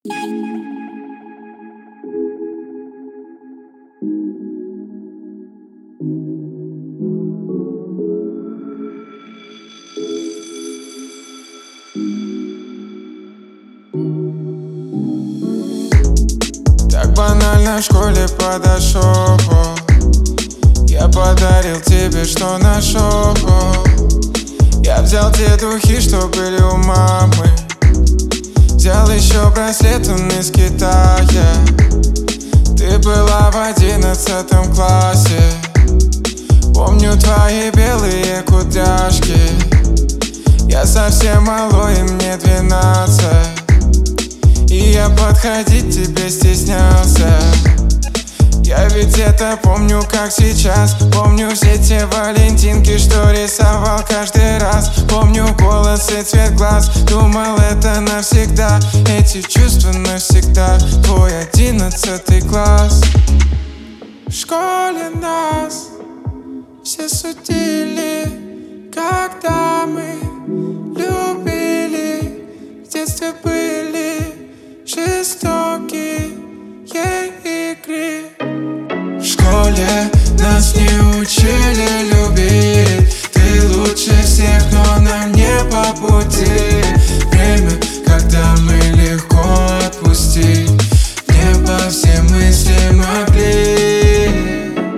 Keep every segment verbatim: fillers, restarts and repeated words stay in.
Так банально в школе подошел, я подарил тебе, что нашел. Я взял те духи, что были у мамы. Взял еще браслет, он из Китая. Ты была в одиннадцатом классе. Помню твои белые кудряшки. Я совсем малой, и мне двенадцать. И я подходить тебе стеснялся. Я ведь это помню как сейчас. Помню все те валентинки, что рисовал каждый раз. Помню голос и цвет глаз. Думал, это навсегда. Эти чувства навсегда. Твой одиннадцатый класс. В школе нас все судили, когда мы любили. В детстве были жестокие игры. В школе нас не учили любить. Ты лучше всех, но нам не по пути. Время, когда мы легко отпустить. В небо все мысли могли.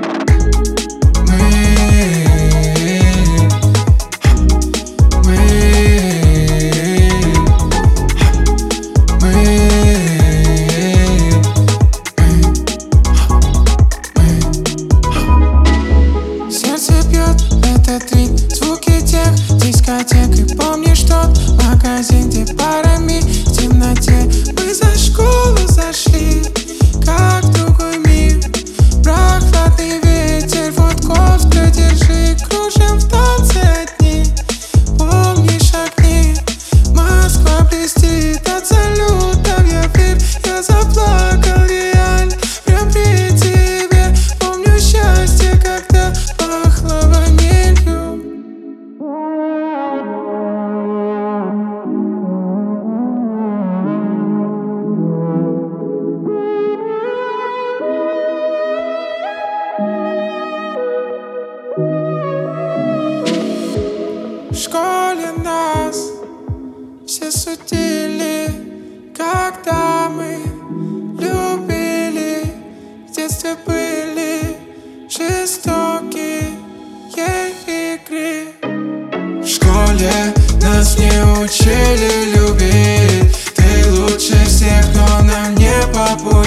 Звуки тех дискотек. И помнишь тот магазин, где парами в темноте мы за школу зашли, как в другой мир. Прохладный ветер, водку держи, кружим в танце одни. Помнишь огни, Москва блестит от салютов. Я влип, я заплакал реально, прям при тебе. Помню счастье, когда пахло ванилью. В школе нас все судили, когда мы любили. В детстве были жестокие игры. В школе нас не учили любить. Ты лучше всех, но нам не по пути.